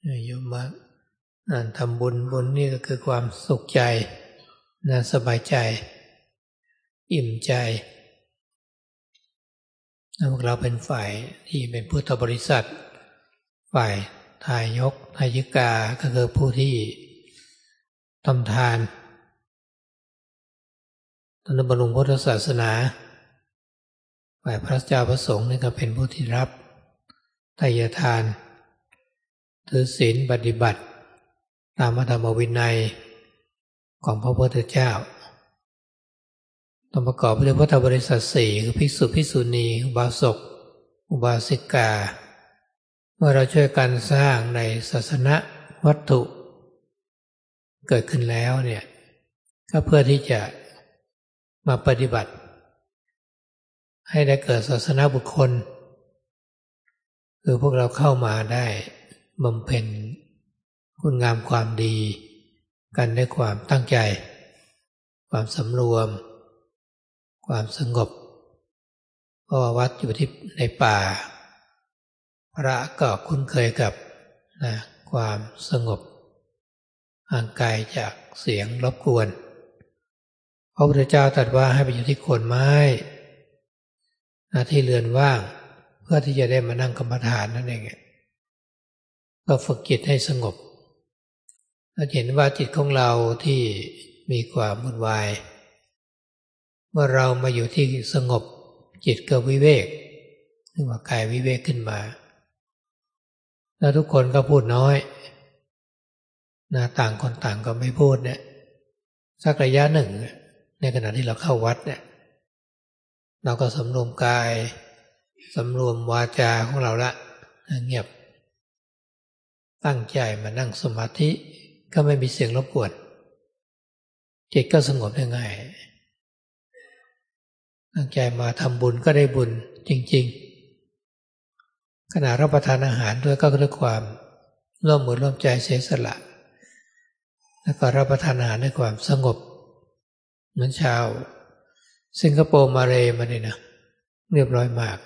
โยมมาทำบุญนี่ก็คือความสุขใจนะสบายใจอิ่มใจพวกเราเป็นฝ่ายที่เป็นพุทธบริษัทฝ่ายทายกทายิกาก็คือผู้ที่ทำทานตอนบำรุงพุทธศาสนาฝ่ายพระเจ้าพระสงฆ์นี่ก็เป็นผู้ที่รับทายทานถือศีลปฏิบัติตามพระธรรมวินัยของพระพุทธเจ้าต้องประกอบไปด้วยพุทธบริษัทสี่คือภิกษุภิกษุณีอุบาสกอุบาสิกาเมื่อเราช่วยกันสร้างในศาสนวัตถุเกิดขึ้นแล้วเนี่ยก็เพื่อที่จะมาปฏิบัติให้ได้เกิดศาสนบุคคลคือพวกเราเข้ามาได้บำเพ็ญคุณงามความดีกันด้วยความตั้งใจความสำรวมความสงบเพราะวัดอยู่ที่ในป่าพระก็คุ้นเคยกับความสงบห่างไกลจากเสียงรบกวนพระพุทธเจ้าตรัสว่าให้ไปอยู่ที่โคนไม้ที่เรือนว่างเพื่อที่จะได้มานั่งกรรมฐานนั่นเองก็ฝึกจิตให้สงบเราเห็นว่าจิตของเราที่มีความวุ่นวายเมื่อเรามาอยู่ที่สงบจิตก็วิเวกนึกว่ากายวิเวกขึ้นมาแล้วทุกคนก็พูดน้อยต่างคนต่างก็ไม่พูดเนี่ยสักระยะหนึ่งในขณะที่เราเข้าวัดเนี่ยเราก็สำรวมกายสำรวมวาจาของเราละเงียบตั้งใจมานั่งสมาธิก็ไม่มีเสียงรบกวนจิตก็สงบได้ง่ายตั้งใจมาทำบุญก็ได้บุญจริงๆขณะรับประทานอาหารด้วยก็ด้วยความร่วมมือร่วมใจเสียสละแล้วก็รับประทานอาหารด้วยความสงบเหมือนชาวสิงคโปร์มาเลย์มาเนี่ยนะเรียบร้อยมาก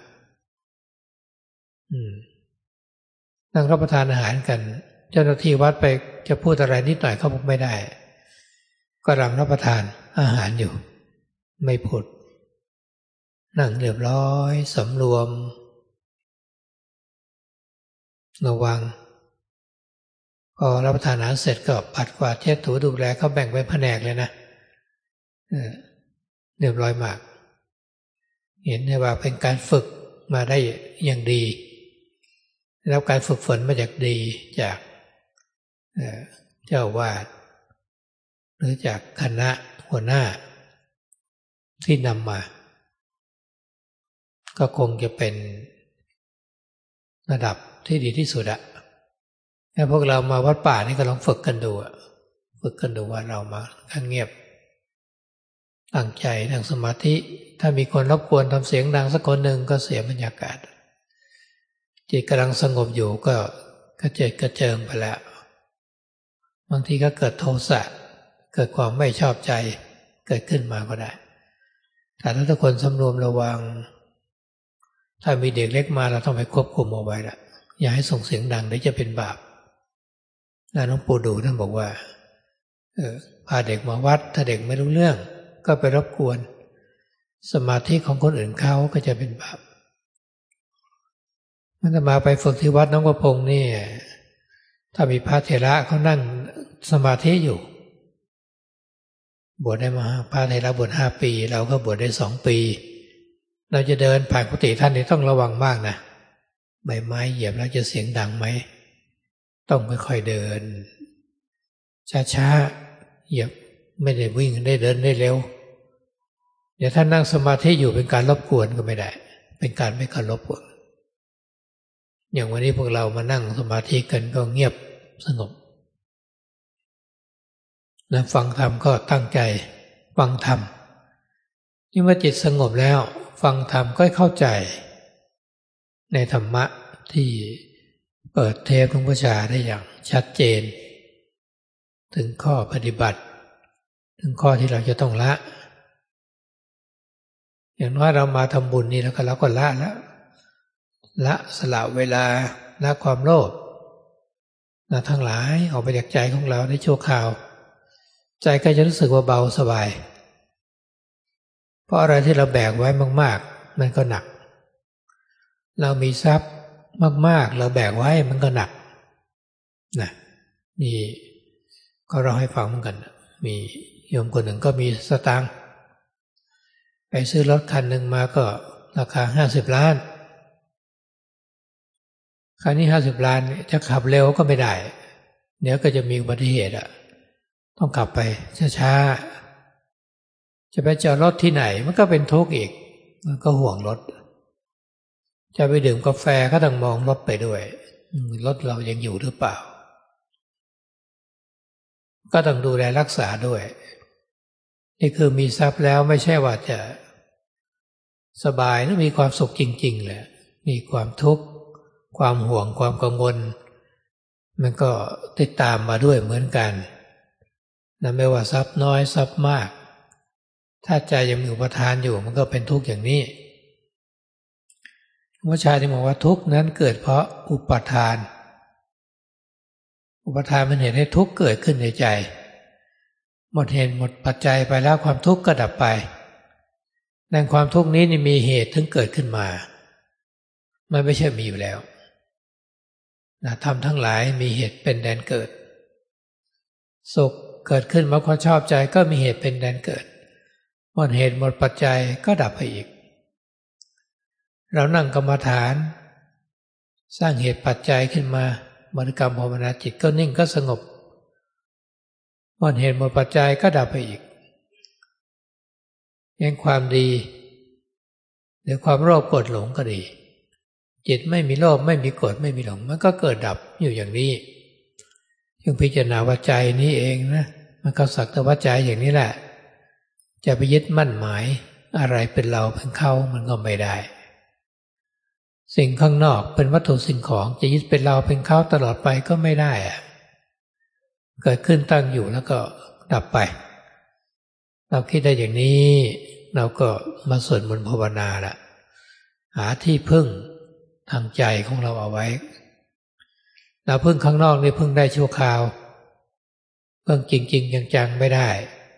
นั่งรับประทานอาหารกันเจ้าหน้าที่วัดไปจะพูดอะไรนิดหน่อยเขาบอกไม่ได้ก็กำลังรับประทานอาหารอยู่ไม่พูดนั่งเรียบร้อยสำรวมระวังพอรับประทานอาหารเสร็จก็ปัดกวาดเช็ดถูดูแลเขาแบ่งเป็นแผนกเลยนะเรียบร้อยมากเห็นได้ว่าเป็นการฝึกมาได้อย่างดีแล้วการฝึกฝนมาจากดีจากเจ้าวาดหรือจากคณะหัวหน้าที่นำมาก็คงจะเป็นระดับที่ดีที่สุดอะถ้าพวกเรามาวัดป่านี่ก็ลองฝึกกันดูว่าเรามานั่งเงียบตั้งใจนั่งสมาธิถ้ามีคนรบกวนทำเสียงดังสักคนหนึ่งก็เสียบรรยากาศจิตกำลังสงบอยู่ก็เจิดกระเจิงไปแล้วบางทีก็เกิดโทสะเกิดความไม่ชอบใจเกิดขึ้นมาก็ได้แต่ถ้าทุกคนสำรวมระวังถ้ามีเด็กเล็กมาเราต้องไปควบคุมเอาไว้ละอย่าให้ส่งเสียงดังเดี๋ยวจะเป็นบาปหลวงปู่ดูท่านบอกว่าพาเด็กมาวัดถ้าเด็กไม่รู้เรื่องก็ไปรบกวนสมาธิของคนอื่นเขาก็จะเป็นบาปมันจะมาไปฝึกที่วัดน้องประพงษ์นี่ถ้ามีพระเถระเขานั่งสมาธิอยู่บวชได้มาพระเถระบวช5 ปีเราก็บวชได้2 ปีเราจะเดินผ่านกุฏิท่านนี่ต้องระวังมากนะใบไม้เหยียบแล้วจะเสียงดังไหมต้องค่อยๆเดินช้าๆเหยียบไม่ได้วิ่งได้เดินได้เร็วเดี๋ยวท่านนั่งสมาธิอยู่เป็นการรบกวนก็ไม่ได้เป็นการไม่เคารพอย่างวันนี้พวกเรามานั่งสมาธิกันก็เงียบสงบแล้วฟังธรรมก็ตั้งใจฟังธรรมนี่เมื่อจิตสงบแล้วฟังธรรมก็เข้าใจในธรรมะที่เปิดเทปหลวงพ่อชาได้อย่างชัดเจนถึงข้อปฏิบัติถึงข้อที่เราจะต้องละอย่างน้อยเรามาทำบุญนี่แล้วก็เราก็ละสละเวลาละความโลภนะทั้งหลายออกไปจากใจของเราได้ชั่วคราวใจก็จะรู้สึกว่าเบาสบายเพราะอะไรที่เราแบกไว้มากๆมันก็หนักเรามีทรัพย์มากๆเราแบกไว้มันก็หนักนะนี่ก็เราให้ฟังเหมือนกันมีโยมคนหนึ่งก็มีสตางค์ไปซื้อรถคันหนึ่งมาก็ราคา50 ล้านคันนี้50 ล้านจะขับเร็วก็ไม่ได้เดี๋ยวก็จะมีอุบัติเหตุต้องขับไปช้าๆจะไปจอดรถที่ไหนมันก็เป็นทุกข์อีกมันก็ห่วงรถจะไปดื่มกาแฟก็ต้องมองรถไปด้วยรถเรายังอยู่หรือเปล่าก็ต้องดูแลรักษาด้วยนี่คือมีทรัพย์แล้วไม่ใช่ว่าจะสบายและมีความสุขจริงๆเลยมีความทุกข์ความห่วงความกังวลมันก็ติดตามมาด้วยเหมือนกันนะไม่ว่าทรัพย์น้อยทรัพย์มากถ้าใจยังมีอุปทานอยู่มันก็เป็นทุกข์อย่างนี้พระชาติบอกว่าทุกข์นั้นเกิดเพราะอุปทานอุปทานเป็นเหตุให้ทุกข์เกิดขึ้นในใจหมดเหตุหมดปัจจัยไปแล้วความทุกข์ก็ดับไปดังความทุกข์นี้มีเหตุถึงเกิดขึ้นมามันไม่ใช่มีอยู่แล้วนะธรรมทั้งหลายมีเหตุเป็นแดนเกิดสุขเกิดขึ้นมาความชอบใจก็มีเหตุเป็นแดนเกิดหมดเหตุหมดปัจจัยก็ดับไปอีกเรานั่งกรรมฐานสร้างเหตุปัจจัยขึ้นมาบริกรรมภาวนาจิตก็นิ่งก็สงบหมดเหตุหมดปัจจัยก็ดับไปอีกยังความดีหรือความโลภโกรธหลงก็ดีจิตไม่มีโลภไม่มีโกรธไม่มีหลงมันก็เกิดดับอยู่อย่างนี้จึงพิจารณาว่าใจนี้เองนะมันก็สักแต่ว่าใจอย่างนี้แหละจะไปยึดมั่นหมายอะไรเป็นเราเป็นเขามันก็ไม่ได้สิ่งข้างนอกเป็นวัตถุสิ่งของจะยึดเป็นเราเป็นเขาตลอดไปก็ไม่ได้เกิดขึ้นตั้งอยู่แล้วก็ดับไปเราคิดได้อย่างนี้เราก็มาสวดมนต์ภาวนาละหาที่พึ่งทางใจของเราเอาไว้เราพึ่งข้างนอกนี่พึ่งได้ชั่วคราวพึ่งจริงๆจังๆไม่ได้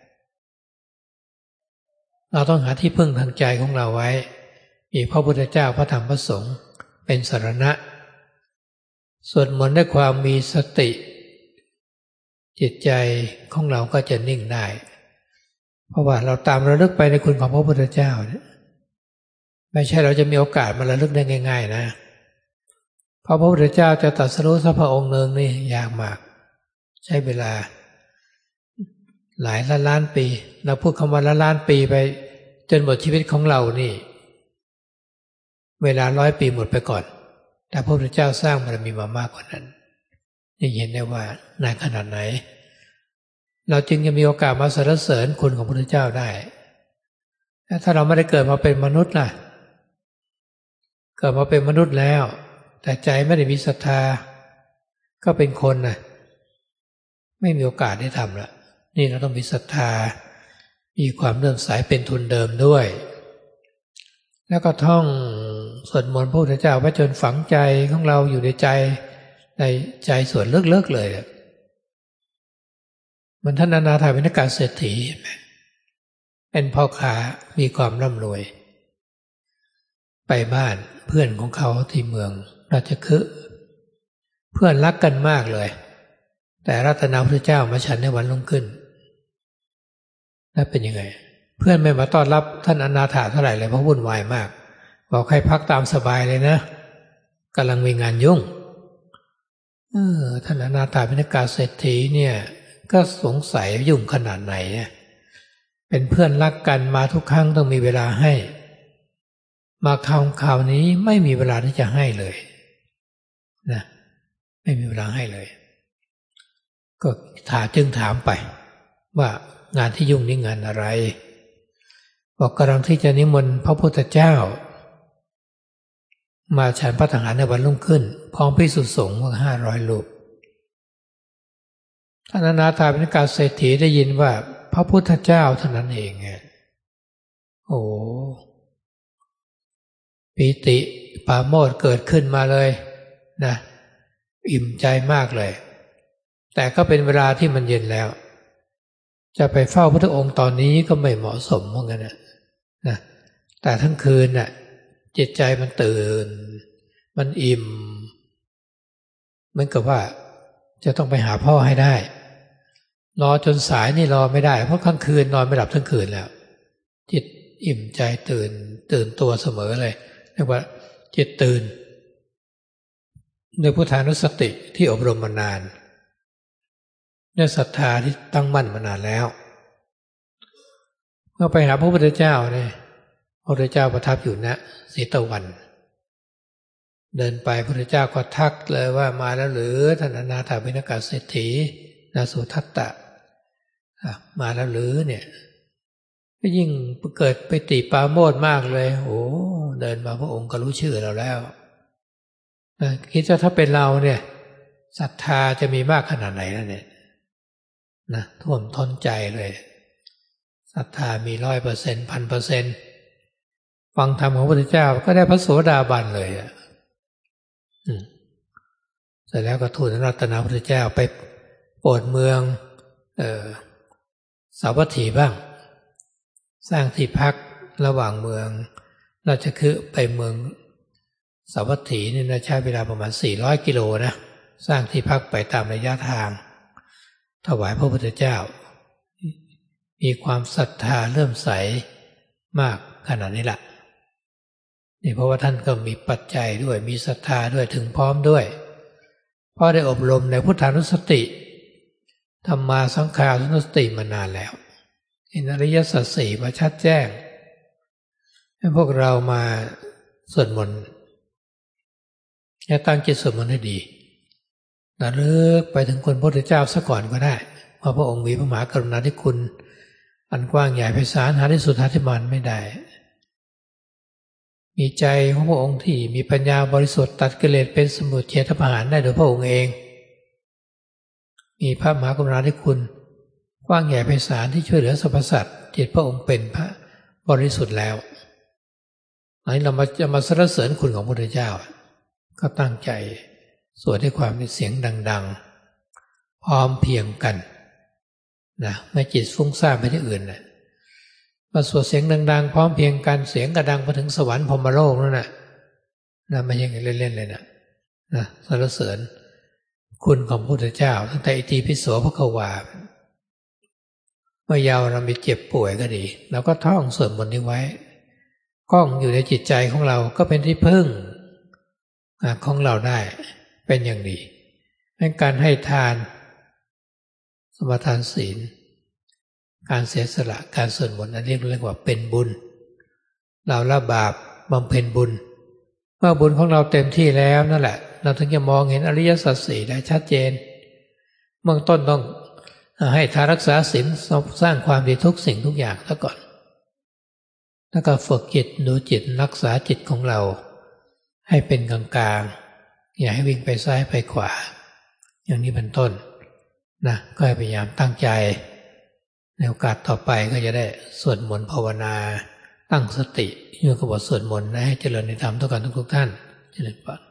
เราต้องหาที่พึ่งทางใจของเราไว้มีพระพุทธเจ้าพระธรรมพระสงฆ์เป็นสรณะสวดมนต์ด้วยความมีสติจิตใจของเราก็จะนิ่งได้เพราะว่าเราตามระลึกไปในคุณของพระพุทธเจ้าไม่ใช่เราจะมีโอกาสมาระลึกได้ง่ายๆนะเพราะพระพุทธเจ้าจะตรัสรู้สักพระองค์หนึ่งนี่ยากมากใช้เวลาหลายล้านปีเราพูดคำว่าล้านปีไปจนหมดชีวิตของเรานี่เวลา100 ปีหมดไปก่อนแต่พระพุทธเจ้าสร้างบารมีมามากกว่านั้นนี่เห็นได้ว่านานขนาดไหนเราจึงจะมีโอกาสมาสรรเสริญคุณของพระพุทธเจ้าได้ถ้าเราไม่ได้เกิดมาเป็นมนุษย์ล่ะเกิดมาเป็นมนุษย์แล้วแต่ใจไม่ได้มีศรัทธาก็เป็นคนนะไม่มีโอกาสได้ทำละนี่เราต้องมีศรัทธามีความเลื่อมใสเป็นทุนเดิมด้วยแล้วก็ท่องสวดมนต์พระพุทธเจ้าไว้จนฝังใจของเราอยู่ในใจส่วนลึกๆเลยมันท่านอนาถาวินกเศรษฐีเป็นพ่อค้ามีความร่ำรวยไปบ้านเพื่อนของเขาที่เมืองราชคฤห์เพื่อนรักกันมากเลยแต่รัตนาพระเจ้ามาฉันในวันรุ่งขึ้นแล้วเป็นยังไงเพื่อนไม่มาต้อนรับท่านอนาถาเท่าไหร่เลยเพราะวุ่นวายมากบอกให้พักตามสบายเลยนะกำลังมีงานยุ่งท่านอนาถาวินกเศรษฐีเนี่ยก็สงสัยยุ่งขนาดไหนเป็นเพื่อนรักกันมาทุกครั้งต้องมีเวลาให้มาคราวนี้ไม่มีเวลาที่จะให้เลยนะไม่มีเวลาให้เลยก็จึงถามไปว่างานที่ยุ่งนี่งานอะไรบอกกำลังที่จะนิมนต์พระพุทธเจ้ามาฉันพระทหารในวันรุ่งขึ้นพร้อมภิกษุสงฆ์500 รูปท่านอนาถาวินกเศรษฐีได้ยินว่าพระพุทธเจ้าเท่านั้นเองโอ้ปิติปราโมทย์เกิดขึ้นมาเลยนะอิ่มใจมากเลยแต่ก็เป็นเวลาที่มันเย็นแล้วจะไปเฝ้าพระองค์ตอนนี้ก็ไม่เหมาะสมเหมือนกันนะแต่ทั้งคืนน่ะจิตใจมันตื่นมันอิ่มเหมือนกับว่าจะต้องไปหาพ่อให้ได้รอจนสายนี่รอไม่ได้เพราะกลางคืนนอนไม่หลับทั้งคืนแล้วจิตอิ่มใจตื่นตัวเสมอเลยเรียกว่าจิตตื่นด้วยพุทธานุสติที่อบรมมานานด้วยศรัทธาที่ตั้งมั่นมานานแล้วเมื่อไปหาพระพุทธเจ้าเนี่ยพระพุทธเจ้าประทับอยู่ณสีตะวันเดินไปพระพุทธเจ้าก็ทักเลยว่ามาแล้วหรือท่านอนาถบิณกเศรษฐีนาสุทัตตะมาแล้วหรือเนี่ยก็ยิ่งเกิดไปติปราโมทย์มากเลยโอ้เดินมาพระองค์ก็รู้ชื่อเราแล้วคิดว่าถ้าเป็นเราเนี่ยศรัทธาจะมีมากขนาดไหนแล้วเนี่ยนะท่วมท้นใจเลยศรัทธามี 100% 1,000%ฟังธรรมของพระพุทธเจ้าก็ได้พระโสดาบันเลยเสร็จแล้วก็ทูลรัตนาพระพุทธเจ้าไปโปรดเมืองสาวัตถีบ้างสร้างที่พักระหว่างเมืองราชคฤห์ไปเมืองสาวัตถีนี่ใช้เวลาประมาณ400กิโลนะสร้างที่พักไปตามระยะทางถวายพระพุทธเจ้ามีความศรัทธาเริ่มใสมากขนาดนี้แหละนี่เพราะว่าท่านก็มีปัจจัยด้วยมีศรัทธาด้วยถึงพร้อมด้วยเพราะได้อบรมในพุทธานุสติธรรมาสังขานุสติมานานแล้วเห็นอริยสัจสี่มาชัดแจ้งให้พวกเรามาสวดมนต์ตั้งจิตสวดมนต์ให้ดีระลึกไปถึงคุณพระพุทธเจ้าซะก่อนก็ได้เพราะพระองค์มีพระมหากรุณาธิคุณอันกว้างใหญ่ไพศาลหาที่สุดหาที่มันไม่ได้มีใจของพระองค์ที่มีปัญญาบริสุทธิ์ตัดกิเลสเป็นสมุทเฉทประหารได้โดยพระองค์เองมีพระมหากรุณาธิคุณกว้างใหญ่ไพศาลที่ช่วยเหลือสรรพสัตว์จิตพระองค์เป็นพระบริสุทธิ์แล้วอันนี้เราจะมาสรรเสริญคุณของพระพุทธเจ้าก็ตั้งใจสวดด้วยความมีเสียงดังๆพร้อมเพรียงกันนะไม่จิตฟุ้งซ่านไปที่อื่นนะมาสวดเสียงดังๆพร้อมเพรียงกันเสียงกระดังไปถึงสวรรค์พรหมโลกนั่นนะไม่ใช่เล่นๆเลยนะสรรเสริญคุณของพระพุทธเจ้าตั้งแต่อิติปิโสภควาเมื่อยาวเรามีเจ็บป่วยก็ดีเราก็ท่องสวดมนต์นี้ไว้กล้องอยู่ในจิตใจของเราก็เป็นที่พึ่งของเราได้เป็นอย่างดีเป็นการให้ทานสมาทานศีลการเสียสละการสวดมนต์อันนี้เรียกว่าเป็นบุญเราละบาปบำเพ็ญบุญเมื่อบุญของเราเต็มที่แล้วนั่นแหละเราถึงจะมองเห็นอริยสัจสี่ได้ชัดเจนเบื้องต้นต้องให้ทานรักษาศีลสร้างความดีทุกสิ่งทุกอย่างซะก่อนแล้วก็ฝึกจิตดูจิตรักษาจิตของเราให้เป็นกลางๆอย่าให้วิ่งไปซ้ายไปขวาอย่างนี้เป็นต้นนะก็ให้พยายามตั้งใจในโอกาสต่อไปก็จะได้สวดมนต์ภาวนาตั้งสติอยู่กับบทสวดมนต์ให้เจริญในธรรมทุกท่านเจริญพร